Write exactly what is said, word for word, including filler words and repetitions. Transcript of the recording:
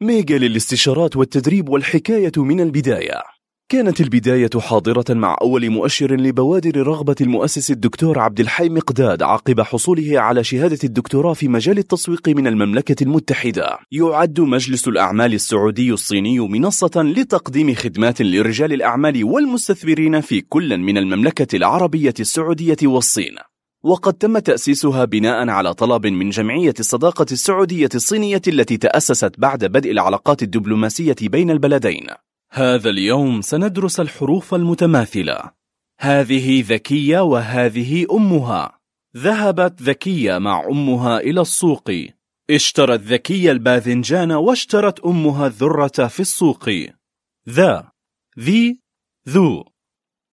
ميغا للاستشارات والتدريب والحكاية من البداية. كانت البداية حاضرة مع أول مؤشر لبوادر رغبة المؤسس الدكتور عبد الحي مقداد عقب حصوله على شهادة الدكتوراه في مجال التسويق من المملكة المتحدة. يعد مجلس الأعمال السعودي الصيني منصة لتقديم خدمات لرجال الأعمال والمستثمرين في كل من المملكة العربية السعودية والصين، وقد تم تأسيسها بناء على طلب من جمعية الصداقة السعودية الصينية التي تأسست بعد بدء العلاقات الدبلوماسية بين البلدين. هذا اليوم سندرس الحروف المتماثلة. هذه ذكية وهذه أمها. ذهبت ذكية مع أمها إلى السوق. اشترت ذكية الباذنجان واشترت أمها الذرة في السوق. ذا، ذي، ذو.